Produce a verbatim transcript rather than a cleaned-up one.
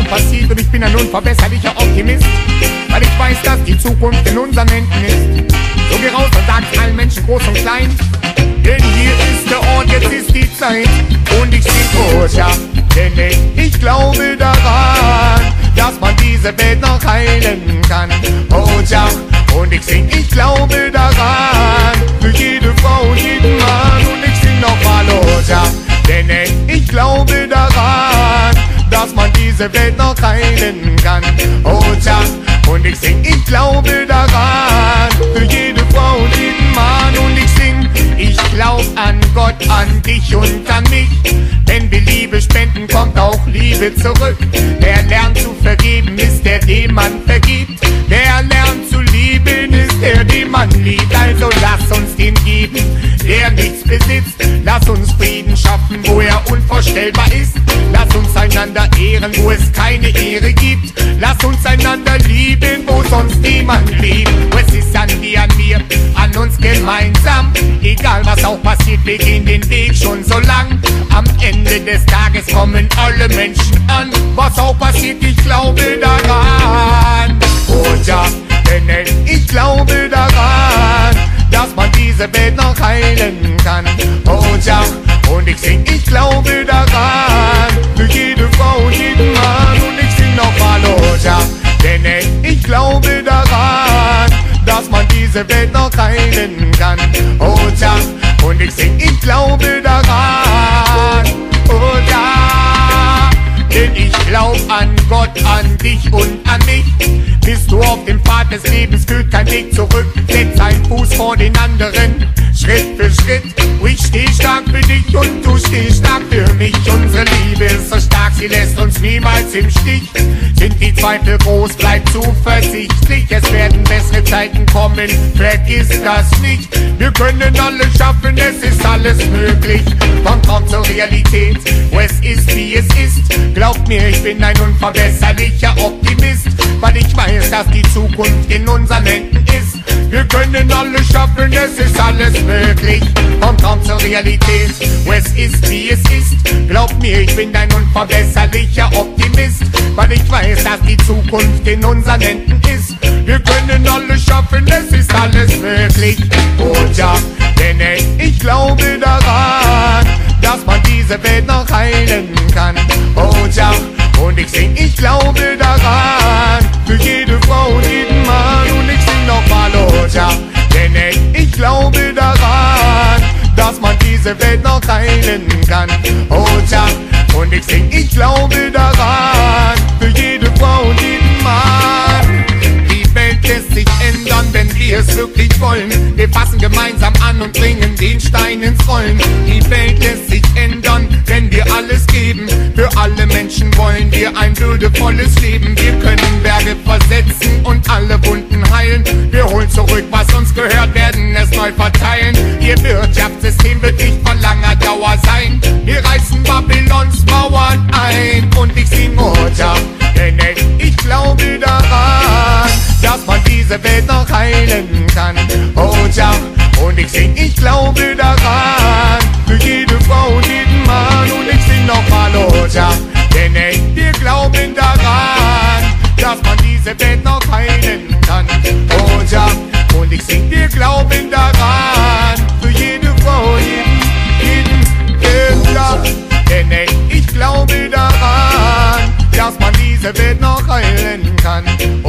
auch passiert und ich bin ein unverbesserlicher Optimist, weil ich weiß, dass die Zukunft in unseren Händen ist. So geh raus und sag's allen Menschen, groß und klein, denn hier ist der Ort, jetzt ist die Zeit. Und ich sing Oja, denn ich glaube daran, dass man diese Welt noch heilen kann. Oja, und ich sing, ich glaube daran, für jede Frau und jeden Mann. Und ich sing nochmal Oja, denn ich glaube daran, dass man diese Welt noch heilen kann. Oja, und ich sing, ich glaube daran, für jede Frau und jeden Mann. Und ich sing, ich glaub an Gott, an dich und an mich, denn wir Liebe spenden, kommt auch Liebe zurück. Wer lernt zu vergeben, ist der, dem man vergibt. Wer lernt zu lieben, ist der, den man liebt. Also lass uns den geben, der nichts besitzt. Lass uns Frieden schaffen, wo er unvorstellbar ist. Lass uns einander ehren, wo es keine Ehre gibt. Lass uns einander lieben, wo sonst niemand liebt. Es ist an dir, an mir, an uns gemeinsam. Egal was auch passiert, wir gehen den Weg schon so lang. Am Ende des Tages kommen alle Menschen an. Was auch passiert, ich glaube daran. Oja, denn ich glaube daran, dass man diese Welt noch heilen kann. Oja, und ich sing, ich glaube daran, für jede Frau und jeden Mann. Und ich sing nochmal Oja, denn ich glaube daran, dass man diese Welt noch heilen kann. Oja, und ich sing, ich glaube daran. Oja, denn ich glaub an Gott, an dich und an mich. Bist du auf dem Pfad des Lebens, führt kein Weg zurück. Setz einen Fuß vor den anderen, Schritt für Schritt. Ich steh stark für dich und du stehst stark für mich. Unsere Liebe ist so stark, sie lässt uns niemals im Stich. Sind die Zweifel groß, bleib zuversichtlich. Es werden bessere Zeiten kommen, vergiss das nicht. Wir können alles schaffen, es ist alles möglich. Vom Traum zur Realität, wo es ist, wie es ist. Glaubt mir, ich bin ein unverbesserlicher Optimist, weil ich weiß, dass die Zukunft in unseren Händen ist. Wir können alles schaffen, es ist alles möglich. Vom Traum zur Realität, wo es ist, wie es ist. Glaubt mir, ich bin ein unverbesserlicher Optimist, weil ich weiß, dass die Zukunft in unseren Händen ist. Wir können alles schaffen, es ist alles möglich. Oja, denn ich glaube daran, dass man diese Welt noch heilen kann. Oja, und ich sing, ich glaube daran, für jede Frau und jeden Mann. Und ich sing nochmal Oja, denn ich glaube daran, dass man diese Welt noch heilen kann. Oja, und ich sing, ich glaube daran, für jede Frau und jeden Mann. Die Welt lässt sich ändern, wenn wir es wirklich wollen. Wir fassen gemeinsam an und bringen den Stein ins Rollen. Die Welt lässt sich ändern, wenn wir alles geben. Für alle Menschen wollen wir ein würdevolles Leben. Wir können Berge versetzen und alle Wunden heilen. Wir holen zurück, was uns gehört, werden es neu verteilen. Ihr Wirtschaftssystem wird nicht von langer Dauer sein. Wir reißen Babylons Mauern ein. Und ich sing Oja, denn ich glaube daran, dass man diese Welt noch heilen kann. Oja, und ich sing, ich glaube daran, für jede Frau und jeden Mann. Und ich sing nochmal Oja, denn wir glauben daran, dass man diese Welt noch heilen kann. Oja, und ich sing, wir glauben daran, für jede Frau, jeden, jeden Tag. Denn ich glaube daran, dass man diese Welt noch heilen kann.